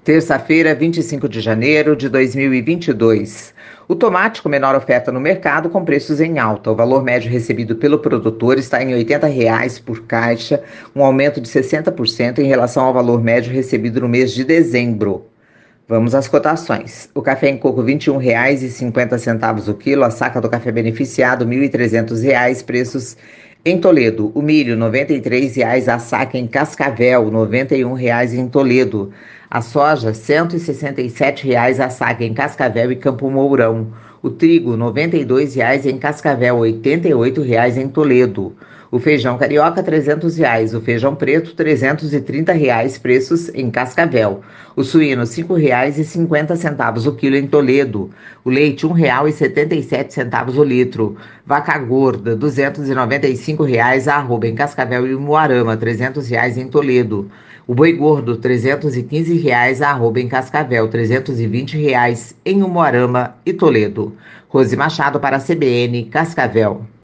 Terça-feira, 25 de janeiro de 2022. O tomate com menor oferta no mercado com preços em alta. O valor médio recebido pelo produtor está em R$ 80 por caixa, um aumento de 60% em relação ao valor médio recebido no mês de dezembro. Vamos às cotações. O café em coco R$ 21,50 o quilo, a saca do café beneficiado R$ 1.300, preços em Toledo. O milho R$ 93 a saca em Cascavel, R$ 91 em Toledo. A soja R$ 167 a saca em Cascavel e Campo Mourão. O trigo R$ 92 em Cascavel, R$ 88 em Toledo. O feijão carioca R$ 300, o feijão preto R$ 330, preços em Cascavel. O suíno R$ 5,50 o quilo em Toledo. O leite R$ 1,77 o litro. Vaca gorda R$ 295 a arroba em Cascavel e Umuarama, R$ 300 em Toledo. O boi gordo R$ 315 a arroba em Cascavel, R$ 320 em Umuarama e Toledo. Rose Machado para a CBN, Cascavel.